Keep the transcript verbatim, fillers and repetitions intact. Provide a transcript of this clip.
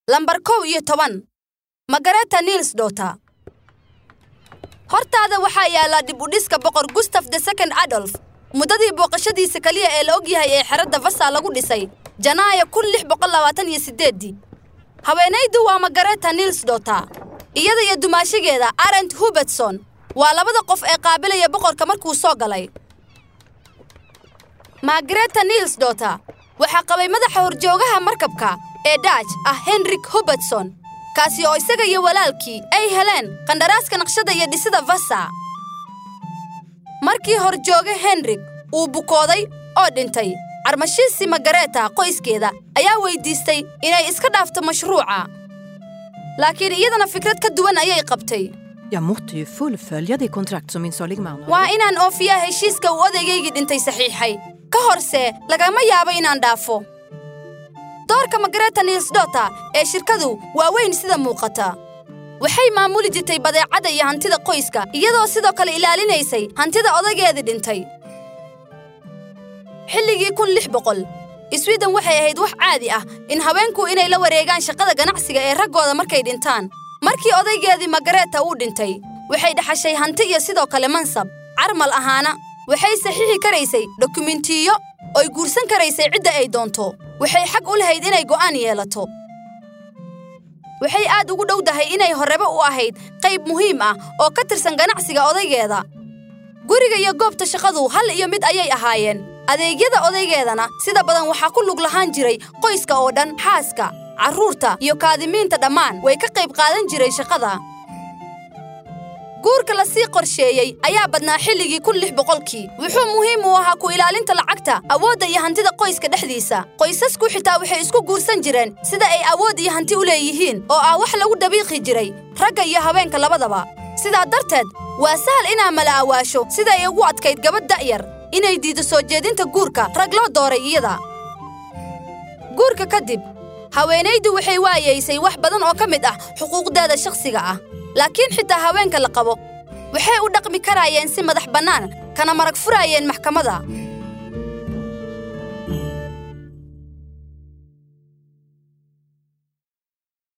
lambar kow iyo toban Margareta Niels Dotter. Hortaada waxaa yaala dib u dhiska boqor Gustav the second Adolf. Muddadii booqashadiisa kaliya ee la og yahay ee xeradda Vasa lagu dhisay Janaayo kun lix boqol labaatan iyo siddeed. Haweenaydu waa Margareta Niels Dotter. Iyada iyo dumaashigeeda Arent Hubertson waa labada qof ee qaabilaya boqorka markuu soo galay. Margareta Niels Dotter waxa qabay madaxa horjoogaha markabka ee Dutch ah Henrik Hubertson, kaasi oo isaga iyo walaalkii ay heleen qandaraaska naqshada iyo dhisida Vasa. Markii horjooga Henrik uu bukooday oo dhintay, armashiisi Margareta qoyskeeda ayaa weydiistay inay iska dhaafto mashruuca. Laakiin iyadana fikrad ka duwan ayay qabtay. Jag måste ju fullfölja det kontrakt som min salig man har. Waa inaan oofiyaa heshiiska uu odaygayga dhintay saxiixay. Ka horse lagama yaabo inaan dhaafo. Doorka Margareta Niels Dotter ee shirkadu waa weyn sida muuqata. Waxay maamuli jirtay badeecada iyo hantida qoyska iyadoo sidoo kale ilaalinaysay hantida odaygeeda dhintay. Xilligii kun lix boqol, Sweden waxay ahayd wax caadi ah in haweenku inay la wareegaan shaqada ganacsiga ee raggooda markay dhintaan. Markii odaygeedii Margareta uu dhintay, waxay dhaxashay hanti iyo sidoo kale mansab. Carmal ahaana waxay saxiixi karaysay dokumentiyo oo ay guursan karaysay cidda ay doonto. Waxay xaq u lahayd inay go'aan yeelato. Waxay aad ugu dhowdahay inay horeba u ahayd qayb muhiim ah oo ka tirsan ganacsiga odaygeeda. Guriga iyo goobta shaqadu hal iyo mid ayay ahaayeen. Adeegyada odaygeedana sida badan waxa ku lug lahaan jiray qoyska oo dhan, xaaska, carruurta iyo kaadimiinta dhammaan way ka qayb qaadan jiray shaqada. Guurka la sii qorsheeyay ayaa badnaa xilligii kun lix boqolkii. Wuxuu muhiim u ahaa ku ilaalinta lacagta, awoodda iyo hantida qoyska dhexdiisa. Qoysasku xitaa waxay isku guursan jireen sida ay awood iyo hanti u leeyihiin oo ah wax lagu dabiiqi jiray ragga iyo haweenka labadaba. Sidaa darteed, waa sahal inaa mala awaasho sida ay ugu adkayd gabadh da'yar inay diido soo jeedinta guurka rag loo dooray iyada. Guurka kadib, haweenaydu waxay waayeysay wax badan oo ka mid ah xuquuqdeeda shakhsiga ah. Laakiin xitaa haweenka la qabo waxay u dhaqmi karayeen si madax bannaan kana marag furayeen maxkamadda.